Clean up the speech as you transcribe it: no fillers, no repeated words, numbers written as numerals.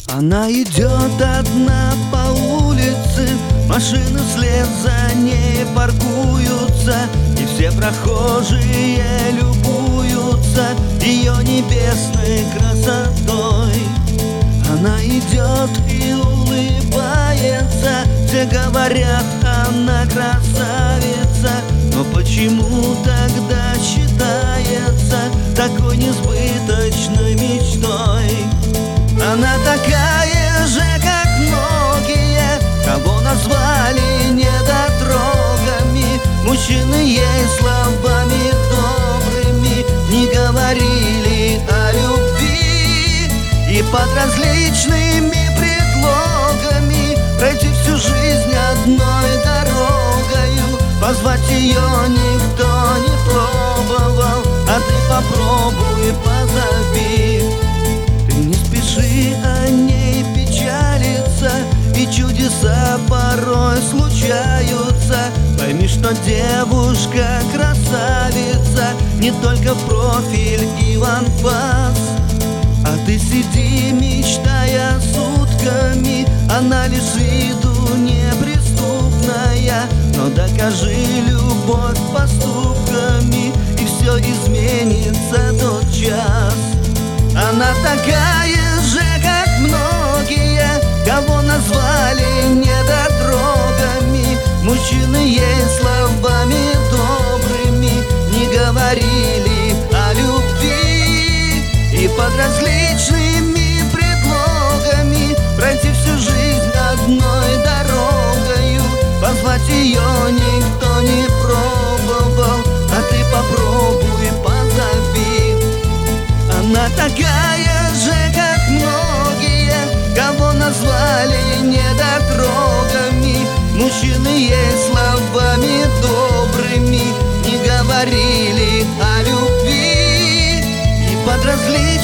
Она идет одна по улице, машины вслед за ней паркуются, и все прохожие любуются ее небесной красотой. Она идет и улыбается, все говорят, она красавица, но почему тогда считается такой несбыточной мечтой? Она такая же, как многие, кого назвали недотрогами. Мужчины ей словами добрыми не говорили о любви, и под различными предлогами пройти всю жизнь одной дорогою. Позвать ее никто не пробовал, а ты попробуй, позови. Не спеши о ней печалиться, и чудеса порой случаются. Пойми, что девушка красавица не только в профиль и в анфас. А ты сиди, мечтая сутками, она лишь виду неприступная. Но докажи любовь поступками, и все изменится тот час. Она такая же, как многие, кого назвали недотрогами. Мужчины ей словами добрыми не говорили о любви, и под различными предлогами пройти всю жизнь одной дорогою. Позвать ее никто не пробовал, а ты попробуй, позови. Она такая же, как многие, кого назвали недотрогами. Мужчины ей словами добрыми не говорили о любви, и под различными